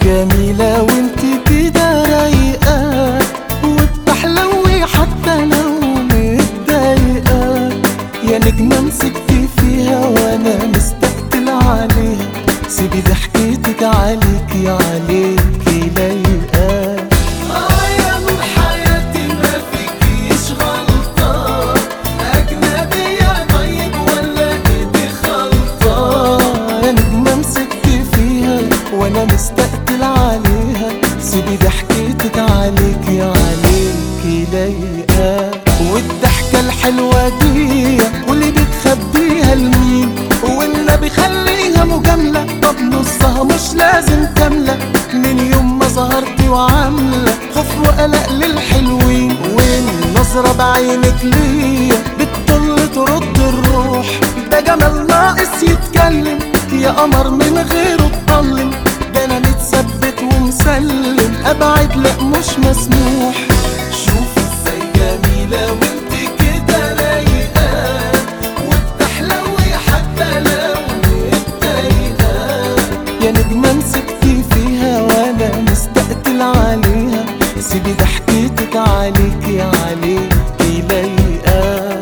جميلة وانت كده رايقة وبتحلوي حتى لو متضايقة، يا نجمة مسكتي فيها وانا مستقتل عليها، سيبي ضحكتك عليكي عليكي لايقة. يا نور حياتي ما فيكيش غلطة، أجنبية طيب ولا إيدي خلطة؟ يا نجمة مسكتي فيها وانا مستقتل عليها، سيبي ضحكتك عليكي عليكي لايقة. والضحكة الحلوة دي واللي بتخبيها لمين، والنبي خليها مجاملة، طب نصها مش لازم كاملة، من يوم ما ظهرتي وعاملة خوف وقلق للحلوين، والنظرة بعينك ليا بتطل ترد الروح، ده جمال ناقص يتكلم، يا قمر من غيره اتضلم، ده انا متثبت ومسلم، ابعد لا مش مسموح. شوف ازاي جميلة وانت كده رايقة وبتحلوي حتى لو متضايقة، يا نجمة مسكتي فيها وانا مستقتل عليها، سيبي ضحكتك عليكي عليكي لايقة.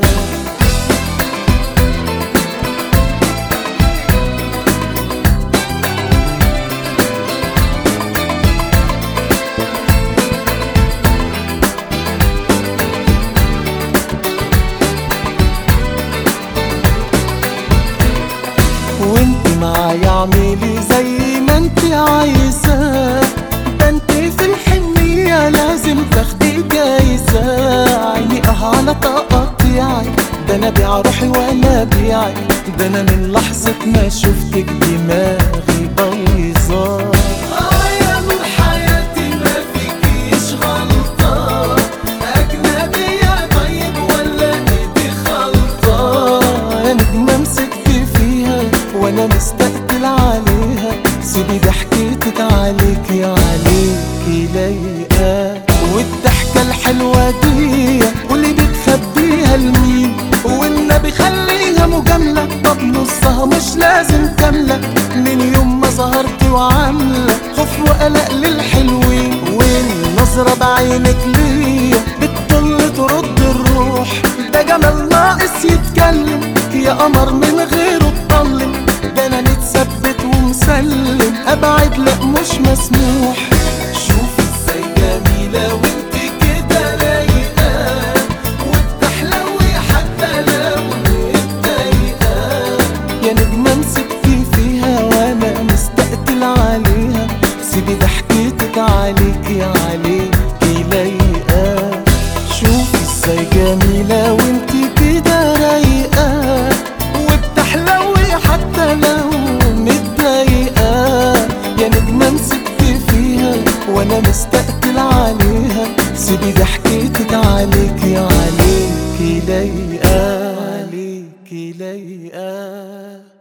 وانت معايا اعملي زي ما انت عايزة، ده انت في الحنية لازم تاخدي جايزة، عيني على تقطيعي، ده انا بيع روحي وانا بيعي، ده انا من لحظة ما شفتك دماغي بايظة. يا نور حياتي ما فيكيش غلطة، أجنبية طيب ولا إيدي خلطة؟ يا نجمة مسكتي فيها وانا مستقتل عليها، سيبي ضحكتك عليكي عليكي لايقة. والضحكة الحلوة دي واللي بتخبيها لمين، والنبي خليها مجاملة، طب نصها مش لازم كاملة، من يوم ما ظهرتي وعاملة خوف وقلق للحلوين، والنظرة بعينك ليا بتطل ترد الروح، ده جمال ناقص يتكلم، يا قمر من غيره اتضلم، ده انا متثبت ومسلم، ابعد لا مش مسموح. شوف ازاي جميلة وانت كده رايقة وبتحلوي حتى لو متضايقة، يا نجمة مسكتي فيها وانا مستقتل عليها، سيبي ضحكتك عليكي عليكي لايقة. شوفي ازاي جميلة وانت كده رايقة وبتحلوي حتى لو متضايقة، يا نجمة مسكتي فيها وانا مستقتل عليها، سيبي ضحكتك عليكي عليكي لايقة عليكي لايقة.